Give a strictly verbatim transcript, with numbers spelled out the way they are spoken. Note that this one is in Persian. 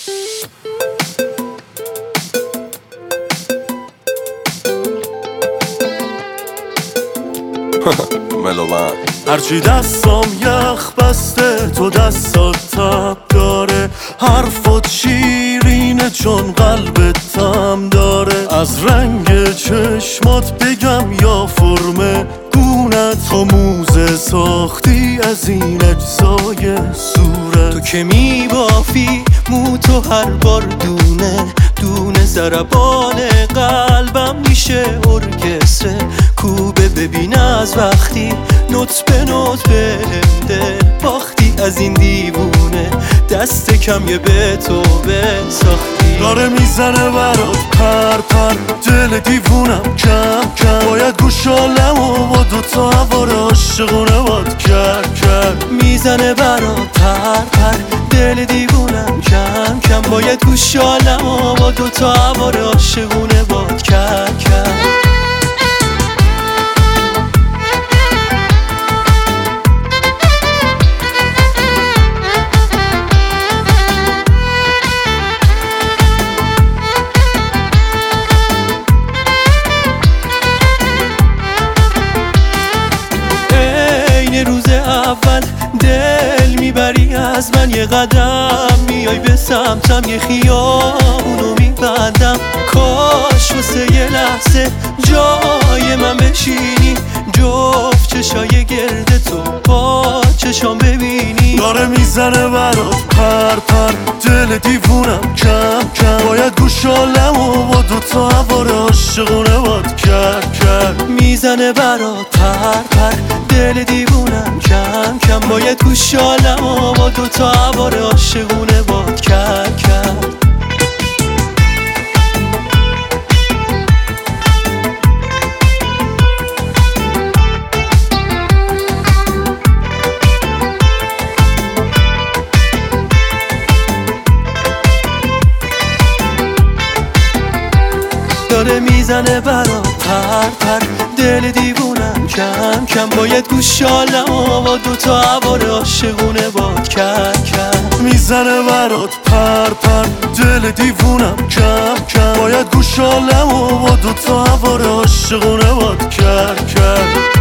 ملومن هرچی دستام یخ بسته تو دستات تب داره، حرفات شیرینه چون قلبت تم داره. از رنگ چشمات بگم یا فرم گونت، تا موزه ساختی از این اجزای صورت. تو که میبافی مو تو هر بار دونه دونه، ضربان قلبم میشه ارکستر کوبه. ببین از وقتی نوت به نوت به دل باختی از این دیوونه، دست کم یه به تو به ساختی. داره میزنه برات پر پر دل دیوونم کم کم، باید گوشالم و با دوتا هوار عاشقونه باد کرد کرد. میزنه برات پر پر دل دیوونم کم کم، باید گوشالم و با دوتا هوار عاشقونه باد کرد کرد. روز اول دل میبری از من یه قدم، میای به سمتم یه خیابونو میبندم. کاش واسه یه لحظه جای من بشینی، جفت چشای گرد تو با چشام ببینی. داره میزنه برات پر پر دل دیوونم کم کم، باید گوشالم و با دوتا هوار عاشقونه باد کرد کرد. میزنه برات پر پر دل دیوونم کم کم، باید گوشالم و با دوتا هوار عاشقونه باد کرد کرد. داره میزنه برات پر پر دل دیوونم کم کم، باید گوشالم و با دوتا هوار عاشقونه باد کرد کرد. میزنه برات پر پر دل دیوونم کم کم، باید گوشالم و با دوتا هوار عاشقونه باد کرد کرد.